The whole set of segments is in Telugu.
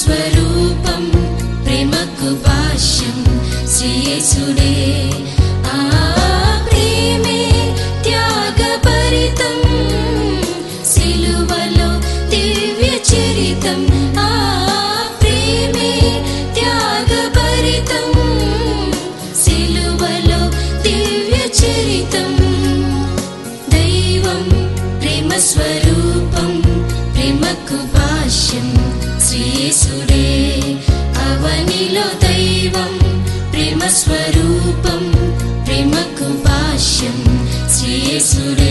స్వరూపం ప్రేమకు భాష్యం శ్రీ యేసుడే. ఆ ప్రేమే త్యాగభరితం సిలువలో దివ్య చరితం. ఆ ప్రేమే త్యాగభరితం సిలువలో దివ్య చరితం. దైవం ప్రేమ స్వరూపం ప్రేమకు భాష్యం శ్రీ యేసుడే. అవనిలో దైవం ప్రేమ స్వరూపం ప్రేమకు భాష్యం శ్రీ యేసుడే.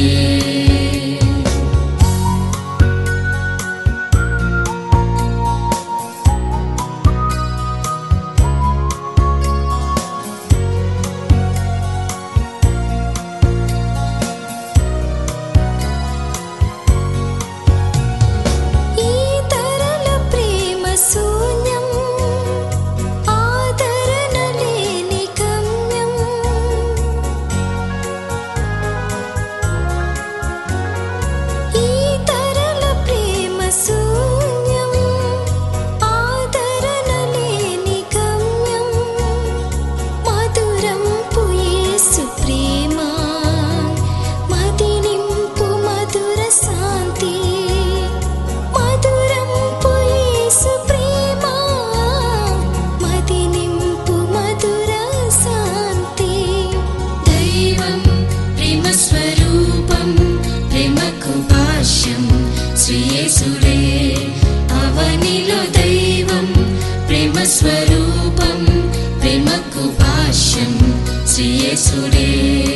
శ్రీ యేసుడే. అవనిలో దైవం ప్రేమ స్వరూపం ప్రేమకు భాష్యం శ్రీ యేసుడే.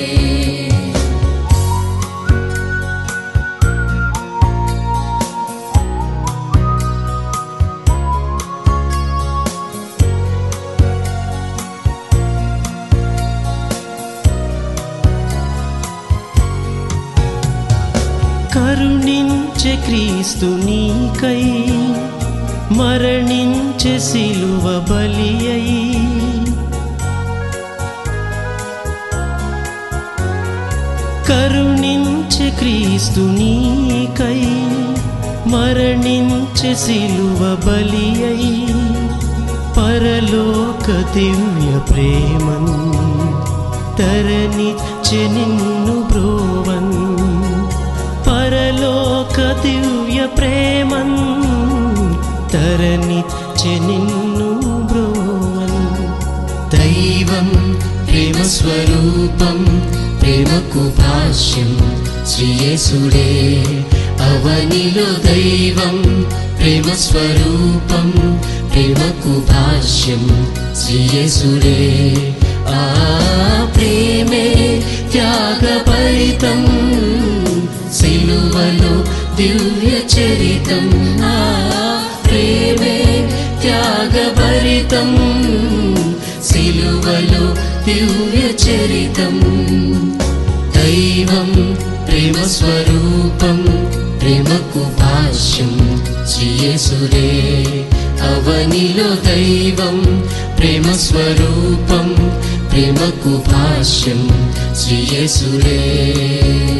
కరుణించే క్రీస్తు నీకై మరణించే సిలువ బలి అయి. కరుణించే క్రీస్తు నీకై మరణించే సిలువ బలి అయి. పరలోక దివ్య ప్రేమన్ తరనిచ్చే నిన్ను బ్రోవన్. పరలోక దివ్య ప్రేమన్ తరనిచ్చే నిన్ను బ్రోవన్. దైవం ప్రేమ స్వరూపం ప్రేమకు భాష్యం శ్రీ యేసుడే. అవనిలో దైవం ప్రేమ స్వరూపం ప్రేమకు భాష్యం శ్రీ యేసుడే. ఆ ప్రేమే త్యాగభరితం సిలువలో దివ్య చరితం. ఆ ప్రేమే త్యాగభరితం సిలువలో దివ్య చరితం. దైవం ప్రేమ స్వరూపం ప్రేమకు భాష్యం శ్రీ యేసుడే. అవనిలో దైవం ప్రేమ స్వరూపం ప్రేమకు భాష్యం శ్రీ యేసుడే.